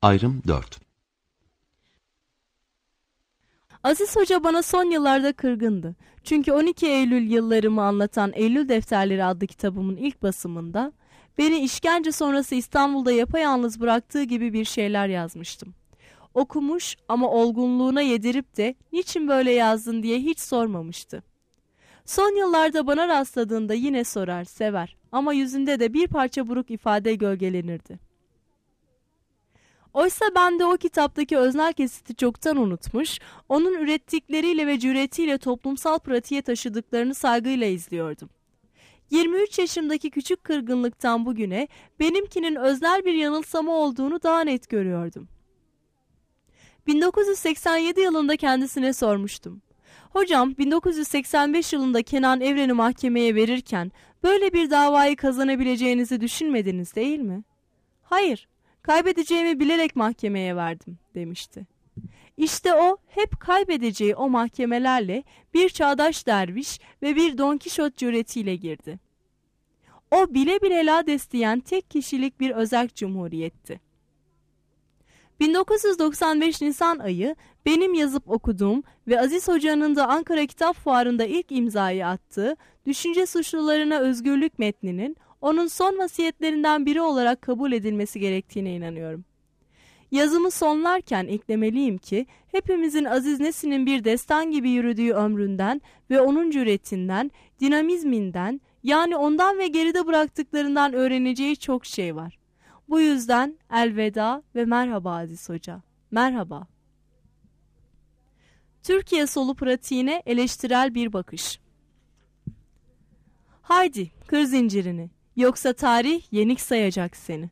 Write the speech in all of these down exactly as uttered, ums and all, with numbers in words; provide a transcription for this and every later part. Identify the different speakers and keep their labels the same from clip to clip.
Speaker 1: Ayrım dört.
Speaker 2: Aziz Hoca bana son yıllarda kırgındı. Çünkü on iki Eylül yıllarımı anlatan Eylül Defterleri adlı kitabımın ilk basımında beni işkence sonrası İstanbul'da yapayalnız bıraktığı gibi bir şeyler yazmıştım. Okumuş ama olgunluğuna yedirip de niçin böyle yazdın diye hiç sormamıştı. Son yıllarda bana rastladığında yine sorar, sever ama yüzünde de bir parça buruk ifade gölgelenirdi. Oysa ben de o kitaptaki öznel kesiti çoktan unutmuş, onun ürettikleriyle ve cüretiyle toplumsal pratiğe taşıdıklarını saygıyla izliyordum. yirmi üç yaşımdaki küçük kırgınlıktan bugüne benimkinin öznel bir yanılsama olduğunu daha net görüyordum. bin dokuz yüz seksen yedi yılında kendisine sormuştum. Hocam, bin dokuz yüz seksen beş yılında Kenan Evren'i mahkemeye verirken böyle bir davayı kazanabileceğinizi düşünmediniz değil mi? Hayır. Kaybedeceğimi bilerek mahkemeye verdim, demişti. İşte o, hep kaybedeceği o mahkemelerle bir çağdaş derviş ve bir Don Kişot cüretiyle girdi. O bile bile lades diyen tek kişilik bir özerk cumhuriyetti. bin dokuz yüz doksan beş Nisan ayı benim yazıp okuduğum ve Aziz Hoca'nın da Ankara Kitap Fuarı'nda ilk imzayı attığı Düşünce Suçlularına Özgürlük metninin onun son vasiyetlerinden biri olarak kabul edilmesi gerektiğine inanıyorum. Yazımı sonlarken eklemeliyim ki hepimizin Aziz Nesin'in bir destan gibi yürüdüğü ömründen ve onun cüretinden, dinamizminden, yani ondan ve geride bıraktıklarından öğreneceği çok şey var. Bu yüzden elveda ve merhaba Aziz Hoca, merhaba. Türkiye solu pratiğine eleştirel bir bakış. Haydi kır zincirini, yoksa tarih yenik sayacak seni.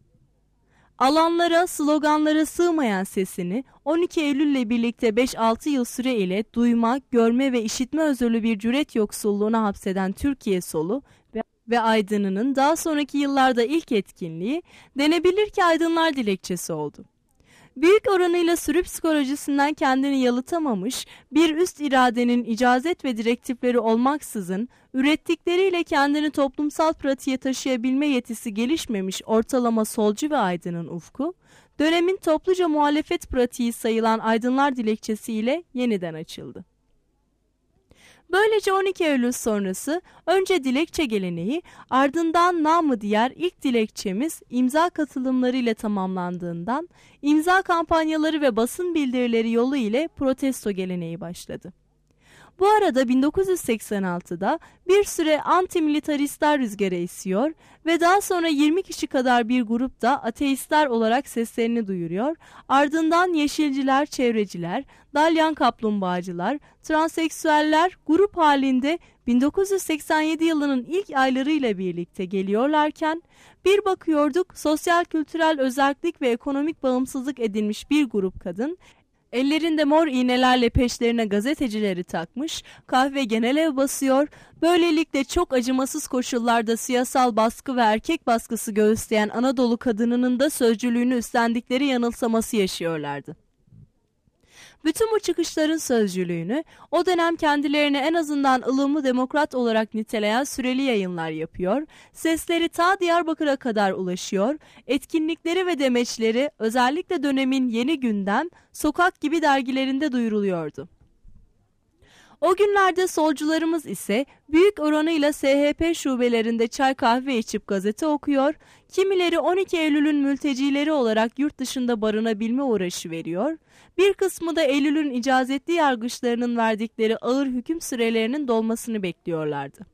Speaker 2: Alanlara, sloganlara sığmayan sesini on iki Eylül'le birlikte beş altı yıl süre ile duyma, görme ve işitme özürlü bir cüret yoksulluğuna hapseden Türkiye solu ve, ve aydınının daha sonraki yıllarda ilk etkinliği denebilir ki Aydınlar Dilekçesi oldu. Büyük oranıyla sürü psikolojisinden kendini yalıtamamış, bir üst iradenin icazet ve direktifleri olmaksızın ürettikleriyle kendini toplumsal pratiğe taşıyabilme yetisi gelişmemiş ortalama solcu ve aydının ufku, dönemin topluca muhalefet pratiği sayılan Aydınlar Dilekçesi ile yeniden açıldı. Böylece on iki Eylül sonrası önce dilekçe geleneği, ardından namı diğer ilk dilekçemiz imza katılımlarıyla tamamlandığından imza kampanyaları ve basın bildirileri yolu ile protesto geleneği başladı. Bu arada bin dokuz yüz seksen altıda bir süre antimilitaristler rüzgarı esiyor ve daha sonra yirmi kişi kadar bir grup da ateistler olarak seslerini duyuruyor. Ardından yeşilciler, çevreciler, dalyan kaplumbağacılar, transseksüeller grup halinde bin dokuz yüz seksen yedi yılının ilk aylarıyla birlikte geliyorlarken bir bakıyorduk sosyal kültürel özerklik ve ekonomik bağımsızlık edinmiş bir grup kadın, ellerinde mor iğnelerle peşlerine gazetecileri takmış, kahve genel ev basıyor, böylelikle çok acımasız koşullarda siyasal baskı ve erkek baskısı göğüsleyen Anadolu kadınının da sözcülüğünü üstlendikleri yanılsaması yaşıyorlardı. Bütün bu çıkışların sözcülüğünü o dönem kendilerini en azından ılımlı demokrat olarak niteleyen süreli yayınlar yapıyor, sesleri ta Diyarbakır'a kadar ulaşıyor, etkinlikleri ve demeçleri özellikle dönemin Yeni Gündem, Sokak gibi dergilerinde duyuruluyordu. O günlerde solcularımız ise büyük oranıyla S H P şubelerinde çay kahve içip gazete okuyor, kimileri on iki Eylül'ün mültecileri olarak yurt dışında barınabilme uğraşı veriyor, bir kısmı da Eylül'ün icazetli yargıçlarının verdikleri ağır hüküm sürelerinin dolmasını bekliyorlardı.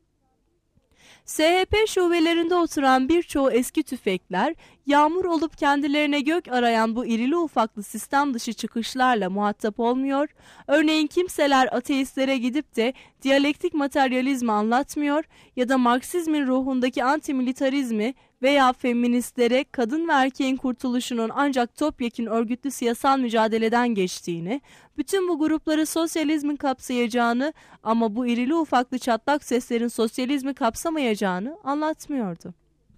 Speaker 2: S H P şubelerinde oturan birçoğu eski tüfekler, yağmur olup kendilerine gök arayan bu irili ufaklı sistem dışı çıkışlarla muhatap olmuyor, örneğin kimseler ateistlere gidip de diyalektik materyalizmi anlatmıyor ya da Marksizmin ruhundaki antimilitarizmi veya feministlere kadın ve erkeğin kurtuluşunun ancak topyekün örgütlü siyasal mücadeleden geçtiğini, bütün bu grupları sosyalizmin kapsayacağını ama bu irili ufaklı çatlak seslerin sosyalizmi kapsamayacağını anlatmıyordu.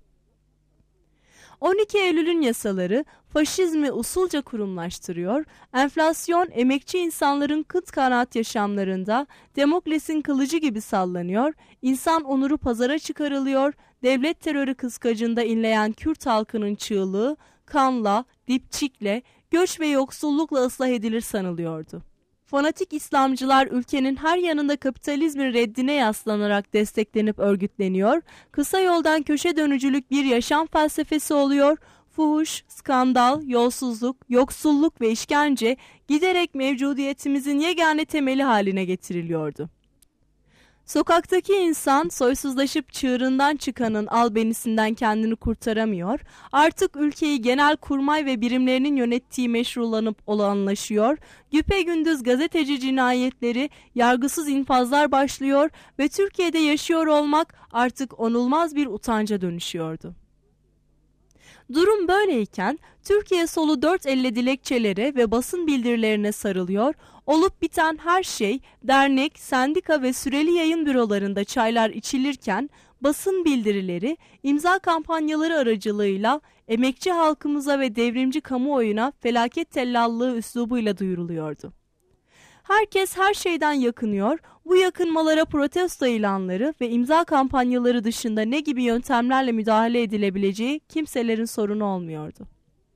Speaker 2: on iki Eylül'ün yasaları faşizmi usulca kurumlaştırıyor, enflasyon emekçi insanların kıt kanaat yaşamlarında Demokles'in kılıcı gibi sallanıyor, insan onuru pazara çıkarılıyor, devlet terörü kıskacında inleyen Kürt halkının çığlığı kanla, dipçikle, göç ve yoksullukla ıslah edilir sanılıyordu. Fanatik İslamcılar ülkenin her yanında kapitalizmin reddine yaslanarak desteklenip örgütleniyor, kısa yoldan köşe dönücülük bir yaşam felsefesi oluyor, fuhuş, skandal, yolsuzluk, yoksulluk ve işkence giderek mevcudiyetimizin yegane temeli haline getiriliyordu. Sokaktaki insan soysuzlaşıp çığırından çıkanın albenisinden kendini kurtaramıyor, artık ülkeyi genelkurmay ve birimlerinin yönettiği meşrulanıp olağanlaşıyor, güpegündüz gazeteci cinayetleri, yargısız infazlar başlıyor ve Türkiye'de yaşıyor olmak artık onulmaz bir utanca dönüşüyordu. Durum böyleyken Türkiye solu dört elle dilekçelere ve basın bildirilerine sarılıyor, olup biten her şey dernek, sendika ve süreli yayın bürolarında çaylar içilirken basın bildirileri, imza kampanyaları aracılığıyla emekçi halkımıza ve devrimci kamuoyuna felaket tellallığı üslubuyla duyuruluyordu. Herkes her şeyden yakınıyor, bu yakınmalara protesto ilanları ve imza kampanyaları dışında ne gibi yöntemlerle müdahale edilebileceği kimselerin sorunu olmuyordu.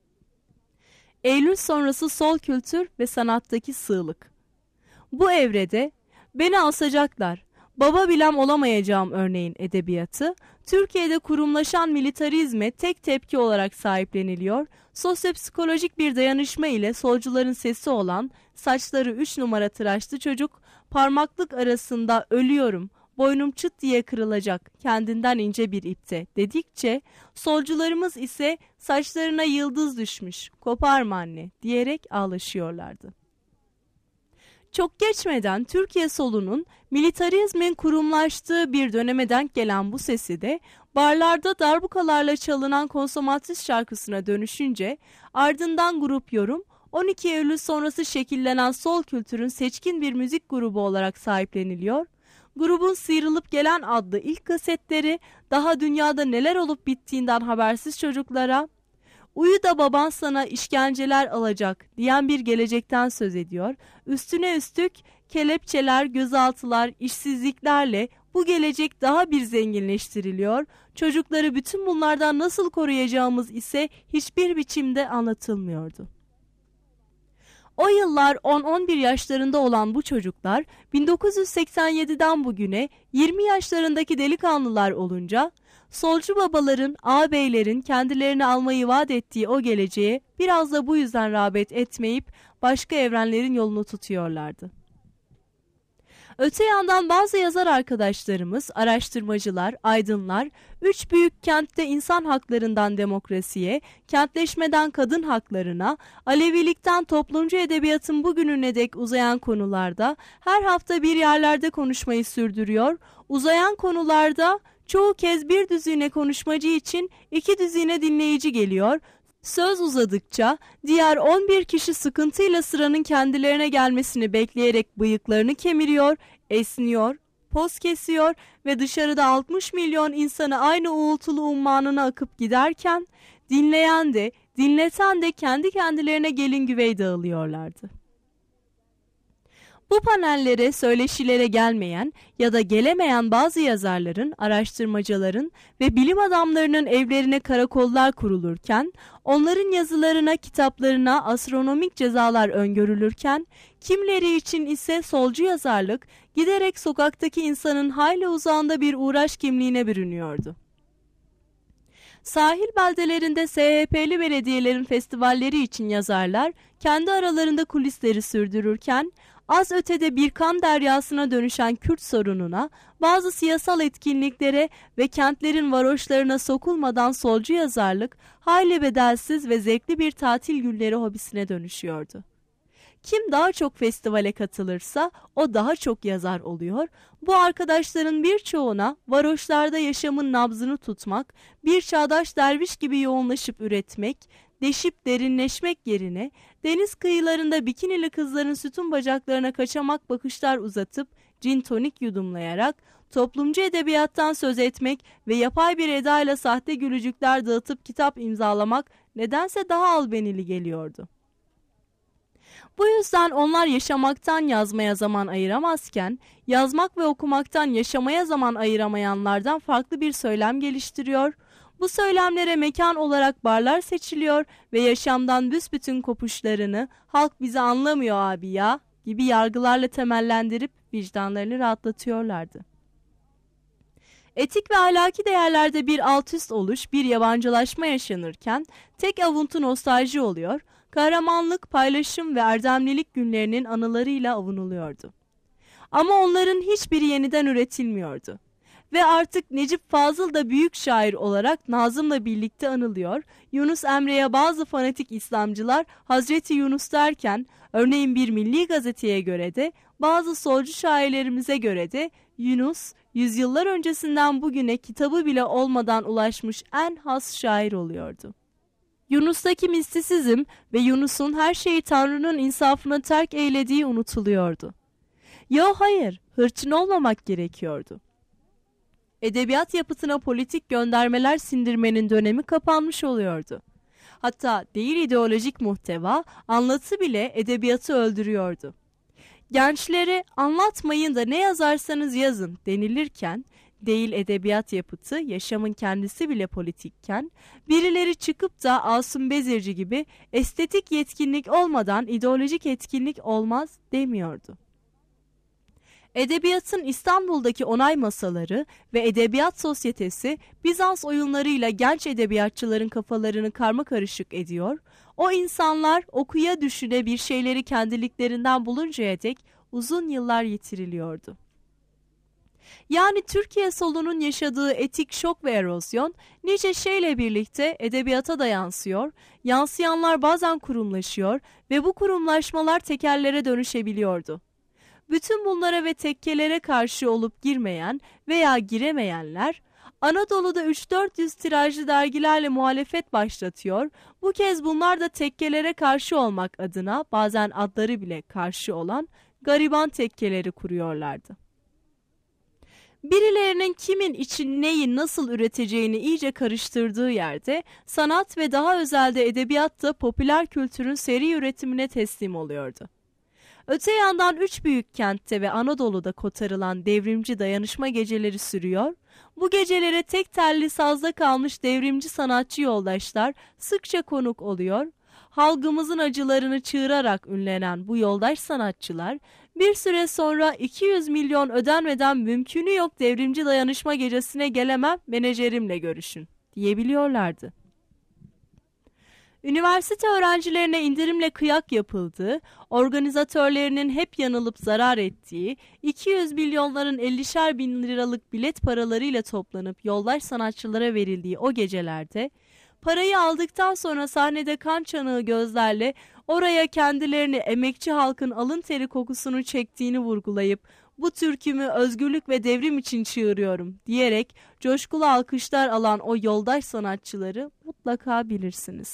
Speaker 2: Eylül sonrası sol kültür ve sanattaki sığlık. Bu evrede beni asacaklar, baba bilem olamayacağım örneğin edebiyatı, Türkiye'de kurumlaşan militarizme tek tepki olarak sahipleniliyor, sosyopsikolojik bir dayanışma ile solcuların sesi olan saçları üç numara tıraşlı çocuk, parmaklık arasında ölüyorum, boynum çıt diye kırılacak kendinden ince bir ipte dedikçe, solcularımız ise saçlarına yıldız düşmüş, koparma anne diyerek ağlaşıyorlardı. Çok geçmeden Türkiye solunun militarizmin kurumlaştığı bir döneme denk gelen bu sesi de barlarda darbukalarla çalınan konsomatris şarkısına dönüşünce ardından grup yorum on iki Eylül sonrası şekillenen sol kültürün seçkin bir müzik grubu olarak sahipleniliyor. Grubun Sıyrılıp Gelen adlı ilk kasetleri daha dünyada neler olup bittiğinden habersiz çocuklara "Uyu da baban sana işkenceler alacak" diyen bir gelecekten söz ediyor. Üstüne üstlük kelepçeler, gözaltılar, işsizliklerle bu gelecek daha bir zenginleştiriliyor. Çocukları bütün bunlardan nasıl koruyacağımız ise hiçbir biçimde anlatılmıyordu. O yıllar on on bir yaşlarında olan bu çocuklar bin dokuz yüz seksen yediden bugüne yirmi yaşlarındaki delikanlılar olunca solcu babaların, ağabeylerin kendilerini almayı vaat ettiği o geleceğe biraz da bu yüzden rağbet etmeyip başka evrenlerin yolunu tutuyorlardı. Öte yandan bazı yazar arkadaşlarımız, araştırmacılar, aydınlar, üç büyük kentte insan haklarından demokrasiye, kentleşmeden kadın haklarına, Alevilikten toplumcu edebiyatın bugününe dek uzayan konularda her hafta bir yerlerde konuşmayı sürdürüyor, uzayan konularda çoğu kez bir düzine konuşmacı için iki düzine dinleyici geliyor, söz uzadıkça diğer on bir kişi sıkıntıyla sıranın kendilerine gelmesini bekleyerek bıyıklarını kemiriyor, esniyor, poz kesiyor ve dışarıda altmış milyon insanı aynı uğultulu ummanına akıp giderken dinleyen de dinleten de kendi kendilerine gelin güvey dağılıyorlardı. Bu panellere, söyleşilere gelmeyen ya da gelemeyen bazı yazarların, araştırmacıların ve bilim adamlarının evlerine karakollar kurulurken, onların yazılarına, kitaplarına astronomik cezalar öngörülürken, kimleri için ise solcu yazarlık giderek sokaktaki insanın hayli uzağında bir uğraş kimliğine bürünüyordu. Sahil beldelerinde S H P'li belediyelerin festivalleri için yazarlar kendi aralarında kulisleri sürdürürken, az ötede bir kan deryasına dönüşen Kürt sorununa, bazı siyasal etkinliklere ve kentlerin varoşlarına sokulmadan solcu yazarlık hayli bedelsiz ve zevkli bir tatil günleri hobisine dönüşüyordu. Kim daha çok festivale katılırsa o daha çok yazar oluyor. Bu arkadaşların birçoğuna varoşlarda yaşamın nabzını tutmak, bir çağdaş derviş gibi yoğunlaşıp üretmek, deşip derinleşmek yerine deniz kıyılarında bikinili kızların sütun bacaklarına kaçamak bakışlar uzatıp cin tonik yudumlayarak toplumcu edebiyattan söz etmek ve yapay bir edayla sahte gülücükler dağıtıp kitap imzalamak nedense daha albenili geliyordu. Bu yüzden onlar yaşamaktan yazmaya zaman ayıramazken, yazmak ve okumaktan yaşamaya zaman ayıramayanlardan farklı bir söylem geliştiriyor. Bu söylemlere mekan olarak barlar seçiliyor ve yaşamdan büsbütün kopuşlarını "halk bizi anlamıyor abi ya" gibi yargılarla temellendirip vicdanlarını rahatlatıyorlardı. Etik ve ahlaki değerlerde bir alt üst oluş, bir yabancılaşma yaşanırken tek avuntu nostalji oluyor, kahramanlık, paylaşım ve erdemlilik günlerinin anılarıyla avunuluyordu. Ama onların hiçbiri yeniden üretilmiyordu. Ve artık Necip Fazıl da büyük şair olarak Nazım'la birlikte anılıyor. Yunus Emre'ye bazı fanatik İslamcılar Hazreti Yunus derken, örneğin bir milli gazeteye göre de bazı solcu şairlerimize göre de Yunus, yüzyıllar öncesinden bugüne kitabı bile olmadan ulaşmış en has şair oluyordu. Yunus'taki mistisizm ve Yunus'un her şeyi Tanrı'nın insafına terk eylediği unutuluyordu. Yo hayır, hırçın olmamak gerekiyordu. Edebiyat yapıtına politik göndermeler sindirmenin dönemi kapanmış oluyordu. Hatta değil ideolojik muhteva, anlatı bile edebiyatı öldürüyordu. Gençlere anlatmayın da ne yazarsanız yazın denilirken, değil edebiyat yapıtı, yaşamın kendisi bile politikken, birileri çıkıp da Asım Bezirci gibi estetik yetkinlik olmadan ideolojik etkinlik olmaz demiyordu. Edebiyatın İstanbul'daki onay masaları ve edebiyat sosyetesi Bizans oyunlarıyla genç edebiyatçıların kafalarını karmakarışık ediyor, o insanlar okuya düşüne bir şeyleri kendiliklerinden buluncaya dek uzun yıllar yitiriliyordu. Yani Türkiye solunun yaşadığı etik şok ve erozyon nice şeyle birlikte edebiyata da yansıyor, yansıyanlar bazen kurumlaşıyor ve bu kurumlaşmalar tekerlere dönüşebiliyordu. Bütün bunlara ve tekkelere karşı olup girmeyen veya giremeyenler, Anadolu'da üç dört yüz tirajlı dergilerle muhalefet başlatıyor, bu kez bunlar da tekkelere karşı olmak adına bazen adları bile karşı olan gariban tekkeleri kuruyorlardı. Birilerinin kimin için neyi nasıl üreteceğini iyice karıştırdığı yerde sanat ve daha özelde edebiyat da popüler kültürün seri üretimine teslim oluyordu. Öte yandan üç büyük kentte ve Anadolu'da kotarılan devrimci dayanışma geceleri sürüyor, bu gecelere tek telli sazda kalmış devrimci sanatçı yoldaşlar sıkça konuk oluyor, halkımızın acılarını çığırarak ünlenen bu yoldaş sanatçılar bir süre sonra iki yüz milyon ödenmeden mümkünü yok devrimci dayanışma gecesine gelemem, menajerimle görüşün diyebiliyorlardı. Üniversite öğrencilerine indirimle kıyak yapıldığı, organizatörlerinin hep yanılıp zarar ettiği, iki yüz milyonların ellişer bin liralık bilet paralarıyla toplanıp yoldaş sanatçılara verildiği o gecelerde, parayı aldıktan sonra sahnede kan çanağı gözlerle oraya kendilerini emekçi halkın alın teri kokusunu çektiğini vurgulayıp, "Bu türkümü özgürlük ve devrim için çığırıyorum" diyerek coşkulu alkışlar alan o yoldaş sanatçıları mutlaka bilirsiniz.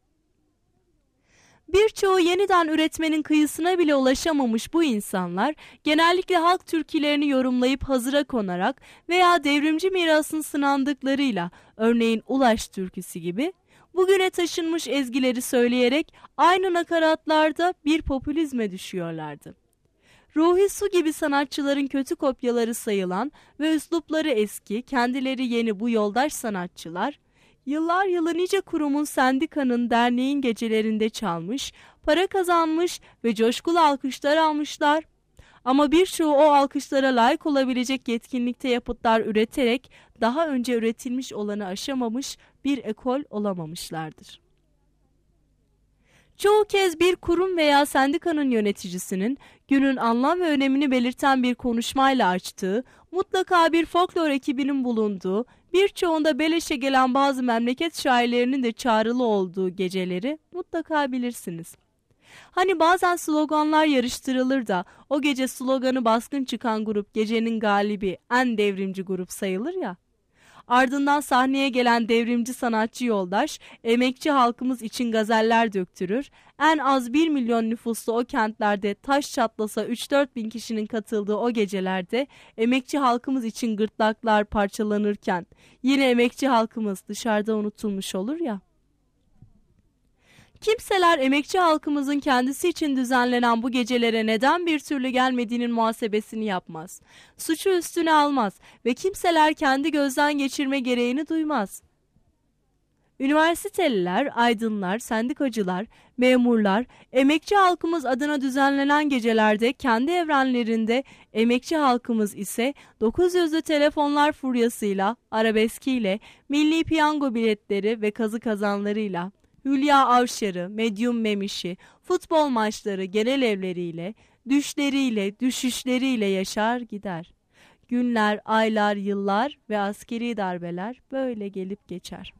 Speaker 2: Birçoğu yeniden üretmenin kıyısına bile ulaşamamış bu insanlar genellikle halk türkülerini yorumlayıp hazıra konarak veya devrimci mirasın sınandıklarıyla, örneğin Ulaş türküsü gibi, bugüne taşınmış ezgileri söyleyerek aynı nakaratlarda bir popülizme düşüyorlardı. Ruhi Su gibi sanatçıların kötü kopyaları sayılan ve üslupları eski, kendileri yeni bu yoldaş sanatçılar, yıllar yılı nice kurumun, sendikanın, derneğin gecelerinde çalmış, para kazanmış ve coşkulu alkışlar almışlar. Ama birçoğu o alkışlara layık olabilecek yetkinlikte yapıtlar üreterek daha önce üretilmiş olanı aşamamış bir ekol olamamışlardır. Çoğu kez bir kurum veya sendikanın yöneticisinin günün anlam ve önemini belirten bir konuşmayla açtığı, mutlaka bir folklor ekibinin bulunduğu, birçoğunda beleşe gelen bazı memleket şairlerinin de çağrılı olduğu geceleri mutlaka bilirsiniz. Hani bazen sloganlar yarıştırılır da o gece sloganı baskın çıkan grup gecenin galibi, en devrimci grup sayılır ya. Ardından sahneye gelen devrimci sanatçı yoldaş, emekçi halkımız için gazeller döktürür. En az bir milyon nüfuslu o kentlerde taş çatlasa üç dört bin kişinin katıldığı o gecelerde emekçi halkımız için gırtlaklar parçalanırken yine emekçi halkımız dışarıda unutulmuş olur ya. Kimseler emekçi halkımızın kendisi için düzenlenen bu gecelere neden bir türlü gelmediğinin muhasebesini yapmaz. Suçu üstüne almaz ve kimseler kendi gözden geçirme gereğini duymaz. Üniversiteliler, aydınlar, sendikacılar, memurlar, emekçi halkımız adına düzenlenen gecelerde kendi evrenlerinde, emekçi halkımız ise dokuz yüzlü telefonlar furyasıyla, arabeskiyle, milli piyango biletleri ve kazı kazanlarıyla, Hülya Avşar'ı, Medyum Memiş'i, futbol maçları genel evleriyle, düşleriyle, düşüşleriyle yaşar gider. Günler, aylar, yıllar ve askeri darbeler böyle gelip geçer.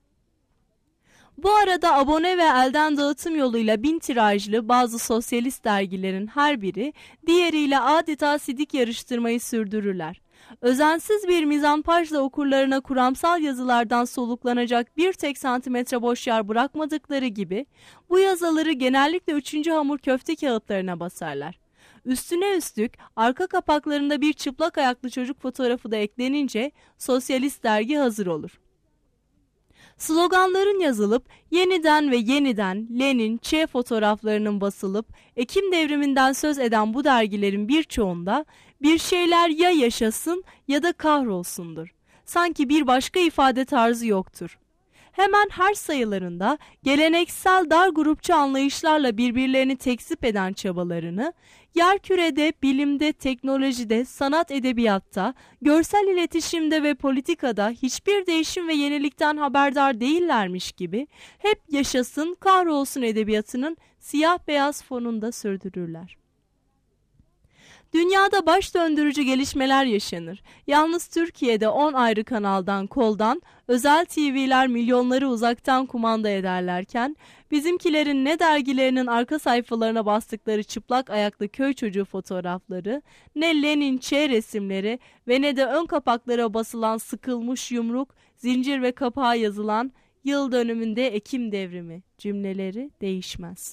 Speaker 2: Bu arada abone ve elden dağıtım yoluyla bin tirajlı bazı sosyalist dergilerin her biri diğeriyle adeta sidik yarıştırmayı sürdürürler. Özensiz bir mizanpajla okurlarına kuramsal yazılardan soluklanacak bir tek santimetre boş yer bırakmadıkları gibi bu yazıları genellikle üçüncü hamur köfte kağıtlarına basarlar. Üstüne üstlük arka kapaklarında bir çıplak ayaklı çocuk fotoğrafı da eklenince sosyalist dergi hazır olur. Sloganların yazılıp yeniden ve yeniden Lenin, Che fotoğraflarının basılıp Ekim devriminden söz eden bu dergilerin birçoğunda bir şeyler ya yaşasın ya da kahrolsundur. Sanki bir başka ifade tarzı yoktur. Hemen her sayılarında geleneksel dar grupçu anlayışlarla birbirlerini tekzip eden çabalarını, yerkürede, bilimde, teknolojide, sanat edebiyatta, görsel iletişimde ve politikada hiçbir değişim ve yenilikten haberdar değillermiş gibi hep yaşasın, kahrolsun edebiyatının siyah beyaz fonunda sürdürürler. Dünyada baş döndürücü gelişmeler yaşanır. Yalnız Türkiye'de on ayrı kanaldan, koldan, özel T V'ler milyonları uzaktan kumanda ederlerken, bizimkilerin ne dergilerinin arka sayfalarına bastıkları çıplak ayaklı köy çocuğu fotoğrafları, ne Lenin, Che resimleri ve ne de ön kapaklara basılan sıkılmış yumruk, zincir ve kapağa yazılan yıl dönümünde Ekim devrimi cümleleri değişmez.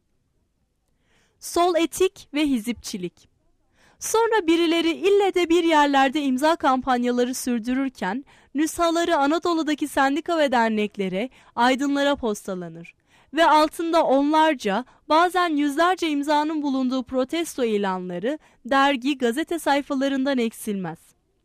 Speaker 2: Sol etik ve hizipçilik. Sonra birileri ille de bir yerlerde imza kampanyaları sürdürürken nüshaları Anadolu'daki sendika ve derneklere, aydınlara postalanır ve altında onlarca, bazen yüzlerce imzanın bulunduğu protesto ilanları dergi, gazete sayfalarından eksilmez.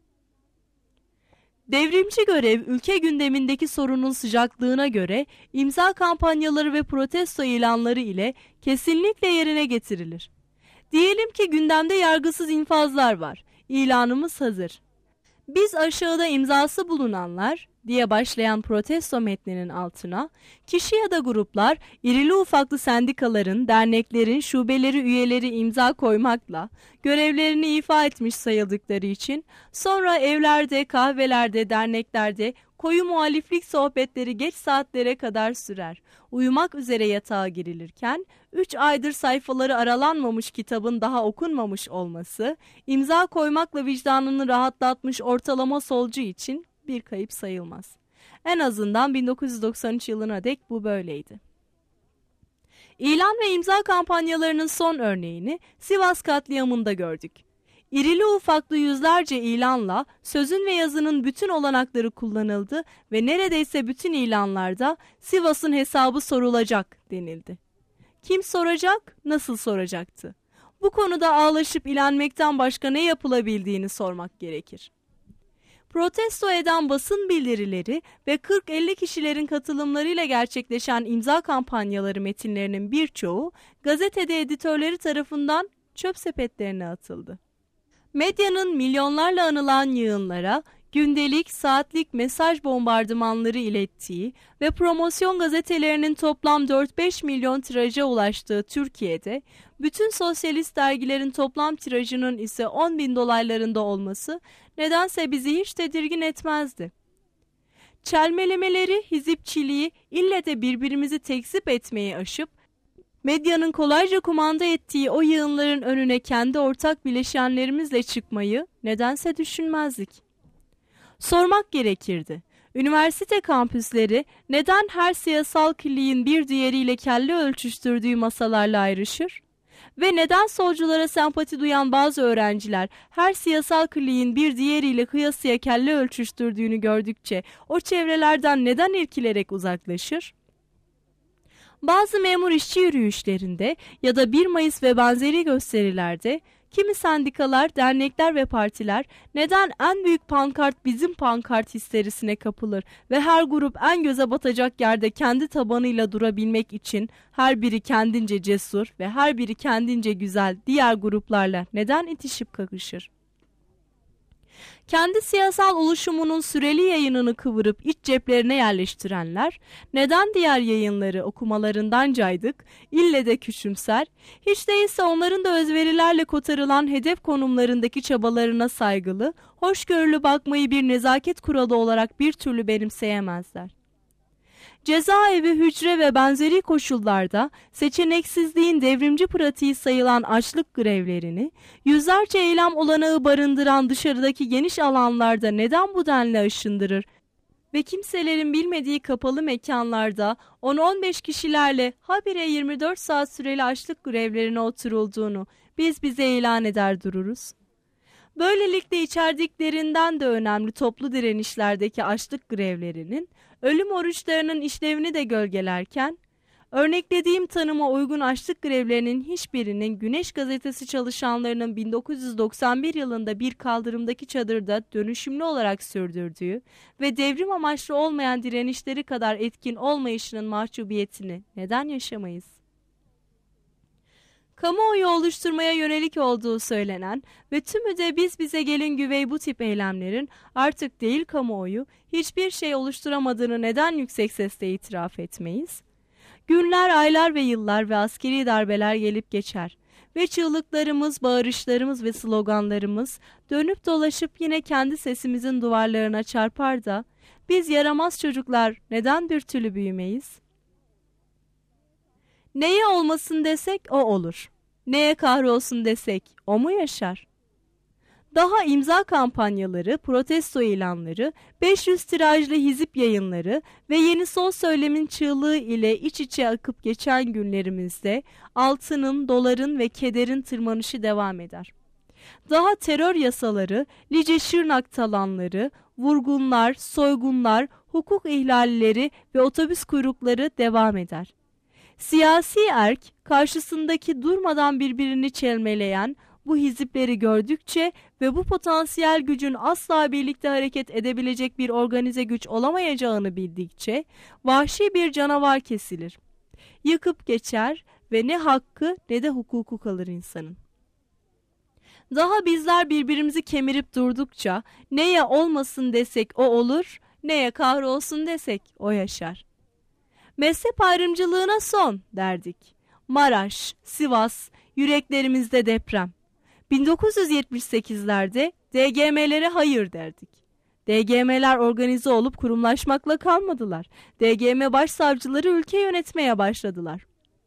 Speaker 2: Devrimci görev ülke gündemindeki sorunun sıcaklığına göre imza kampanyaları ve protesto ilanları ile kesinlikle yerine getirilir. Diyelim ki gündemde yargısız infazlar var. İlanımız hazır. Biz aşağıda imzası bulunanlar diye başlayan protesto metninin altına kişi ya da gruplar irili ufaklı sendikaların, derneklerin, şubeleri üyeleri imza koymakla görevlerini ifa etmiş sayıldıkları için sonra evlerde, kahvelerde, derneklerde koyu muhaliflik sohbetleri geç saatlere kadar sürer. Uyumak üzere yatağa girilirken üç aydır sayfaları aralanmamış kitabın daha okunmamış olması, imza koymakla vicdanını rahatlatmış ortalama solcu için bir kayıp sayılmaz. En azından bin dokuz yüz doksan üç yılına dek bu böyleydi. İlan ve imza kampanyalarının son örneğini Sivas katliamında gördük. İrili ufaklı yüzlerce ilanla sözün ve yazının bütün olanakları kullanıldı ve neredeyse bütün ilanlarda Sivas'ın hesabı sorulacak denildi. Kim soracak, nasıl soracaktı? Bu konuda ağlaşıp ilenmekten başka ne yapılabildiğini sormak gerekir. Protesto eden basın bildirileri ve kırk elli kişilerin katılımlarıyla gerçekleşen imza kampanyaları metinlerinin birçoğu gazetede editörleri tarafından çöp sepetlerine atıldı. Medyanın milyonlarla anılan yığınlara gündelik, saatlik mesaj bombardımanları ilettiği ve promosyon gazetelerinin toplam dört beş milyon tiraja ulaştığı Türkiye'de, bütün sosyalist dergilerin toplam tirajının ise on bin dolaylarında olması nedense bizi hiç tedirgin etmezdi. Çelmelemeleri, hizipçiliği, ille de birbirimizi tekzip etmeyi aşıp, medyanın kolayca kumanda ettiği o yığınların önüne kendi ortak bileşenlerimizle çıkmayı nedense düşünmezdik. Sormak gerekirdi. Üniversite kampüsleri neden her siyasal kirliğin bir diğeriyle kelle ölçüştürdüğü masalarla ayrışır? Ve neden solculara sempati duyan bazı öğrenciler her siyasal kirliğin bir diğeriyle kıyasıya kelle ölçüştürdüğünü gördükçe o çevrelerden neden irkilerek uzaklaşır? Bazı memur işçi yürüyüşlerinde ya da bir Mayıs ve benzeri gösterilerde kimi sendikalar, dernekler ve partiler neden en büyük pankart bizim pankart histerisine kapılır ve her grup en göze batacak yerde kendi tabanıyla durabilmek için her biri kendince cesur ve her biri kendince güzel diğer gruplarla neden itişip kakışır? Kendi siyasal oluşumunun süreli yayınını kıvırıp iç ceplerine yerleştirenler, neden diğer yayınları okumalarından caydık, ille de küçümser, hiç değilse onların da özverilerle kotarılan hedef konumlarındaki çabalarına saygılı, hoşgörülü bakmayı bir nezaket kuralı olarak bir türlü benimseyemezler. Cezaevi, hücre ve benzeri koşullarda seçeneksizliğin devrimci pratiği sayılan açlık grevlerini, yüzlerce eylem olanağı barındıran dışarıdaki geniş alanlarda neden bu denli aşındırır ve kimselerin bilmediği kapalı mekanlarda on on beş kişilerle habire yirmi dört saat süreli açlık grevlerine oturulduğunu biz bize ilan eder dururuz? Böylelikle içerdiklerinden de önemli toplu direnişlerdeki açlık grevlerinin, ölüm oruçlarının işlevini de gölgelerken, örneklediğim tanıma uygun açlık grevlerinin hiçbirinin Güneş Gazetesi çalışanlarının bin dokuz yüz doksan bir yılında bir kaldırımdaki çadırda dönüşümlü olarak sürdürdüğü ve devrim amaçlı olmayan direnişleri kadar etkin olmayışının mahcubiyetini neden yaşamayız? Kamuoyu oluşturmaya yönelik olduğu söylenen ve tümü de biz bize gelin güvey bu tip eylemlerin artık değil kamuoyu hiçbir şey oluşturamadığını neden yüksek sesle itiraf etmeyiz? Günler, aylar ve yıllar ve askeri darbeler gelip geçer ve çığlıklarımız, bağırışlarımız ve sloganlarımız dönüp dolaşıp yine kendi sesimizin duvarlarına çarpar da biz yaramaz çocuklar neden bir türlü büyümeyiz? Neye olmasın desek o olur. Neye kahrolsun desek o mu yaşar? Daha imza kampanyaları, protesto ilanları, beş yüz tirajlı hizip yayınları ve yeni sol söylemin çığlığı ile iç içe akıp geçen günlerimizde altının, doların ve kederin tırmanışı devam eder. Daha terör yasaları, Lice Şırnak talanları, vurgunlar, soygunlar, hukuk ihlalleri ve otobüs kuyrukları devam eder. Siyasi erk karşısındaki durmadan birbirini çelmeleyen bu hizipleri gördükçe ve bu potansiyel gücün asla birlikte hareket edebilecek bir organize güç olamayacağını bildikçe vahşi bir canavar kesilir. Yıkıp geçer ve ne hakkı ne de hukuku kalır insanın. Daha bizler birbirimizi kemirip durdukça neye olmasın desek o olur, neye kahrolsun desek o yaşar. Mezhep ayrımcılığına son derdik. Maraş, Sivas, yüreklerimizde deprem. bin dokuz yüz yetmiş sekizlerde D G M'lere hayır derdik. D G M'ler organize olup kurumlaşmakla kalmadılar. D G M başsavcıları ülke yönetmeye başladılar.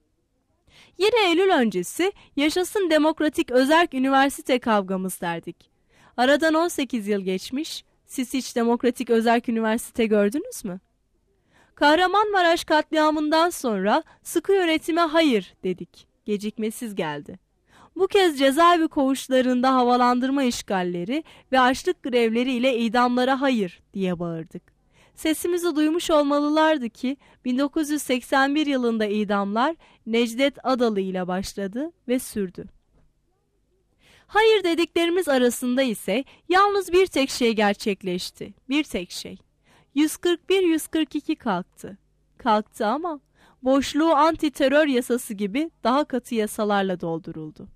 Speaker 2: Yine Eylül öncesi yaşasın demokratik özerk üniversite kavgamız derdik. Aradan on sekiz yıl geçmiş, siz hiç demokratik özerk üniversite gördünüz mü? Kahramanmaraş katliamından sonra sıkı yönetime hayır dedik. Gecikmesiz geldi. Bu kez cezaevi koğuşlarında havalandırma işgalleri ve açlık grevleri ile idamlara hayır diye bağırdık. Sesimizi duymuş olmalılardı ki bin dokuz yüz seksen bir yılında idamlar Necdet Adalı ile başladı ve sürdü. Hayır dediklerimiz arasında ise yalnız bir tek şey gerçekleşti. Bir tek şey. yüz kırk bir yüz kırk iki kalktı. Kalktı ama boşluğu anti terör yasası gibi daha katı yasalarla dolduruldu.